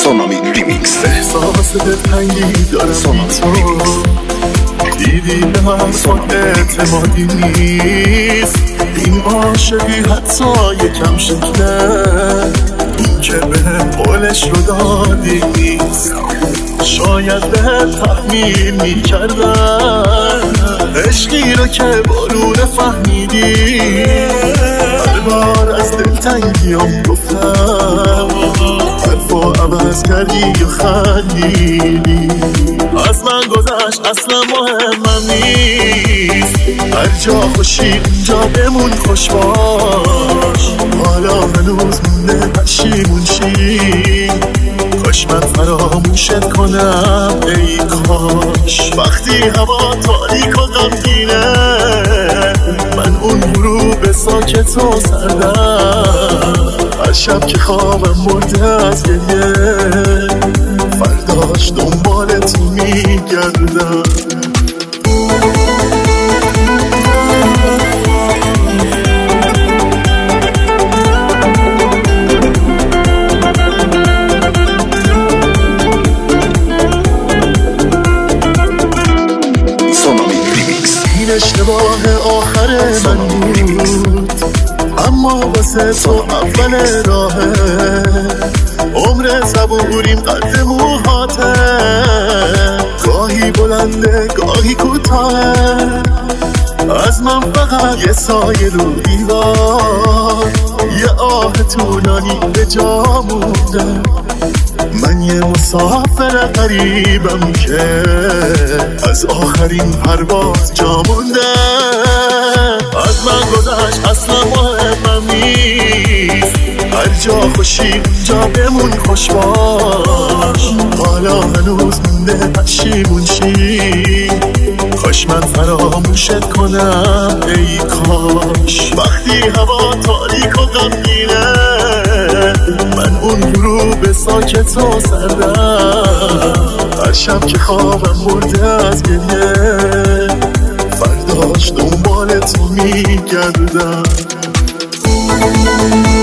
سونامی ریمیکس. احساس دلتنگی دارم سونامی ریمیکس. دیدی به من خود اعتمادی نیست، این عاشقی حتی یکم شکله، این که بهم قولش رو دادی نیست. شاید بهم تحمیل میکردم عشقی رو که بارون فهمیدی. هر بار از دلتنگیام گفتم حرفو عوض کردی و خندیدی. از من گذشت اصلا مهمم نیست، هر جا خوشی اونجا بمون خوش باش. حالا هنوز مونده پشیمون شی، کاش من فراموشت کنم ای کاش. وقتی هوا تاریک و غمگینه، من اون غروب ساکت و سردم، هر شب که خوابم برده از گریه، فرداش دنبالت میگردم. این اشتباه آخر من بود، اما واسه تو اول راهه. عمر صبوریم قد موهاته، گاهی بلنده گاهی کوتاهه. از من فقط یه سایه رو دیوار، یه آه طولانی به جا مونده. من یه مسافر غریبم که از آخرین پرواز جا مونده. از من گذشت اصلا مهمم نیست، هر جا خوشی اونجا بمون خوش باش. حالا هنوز مونده پشیمون شی، کاش من فراموشت کنم ای کاش. وقتی هوا تاریک و غمگینه، من اون غروب ساکت و سردم، هر شب که خوابم برده از گریه، فرداش دنبالت میگردم.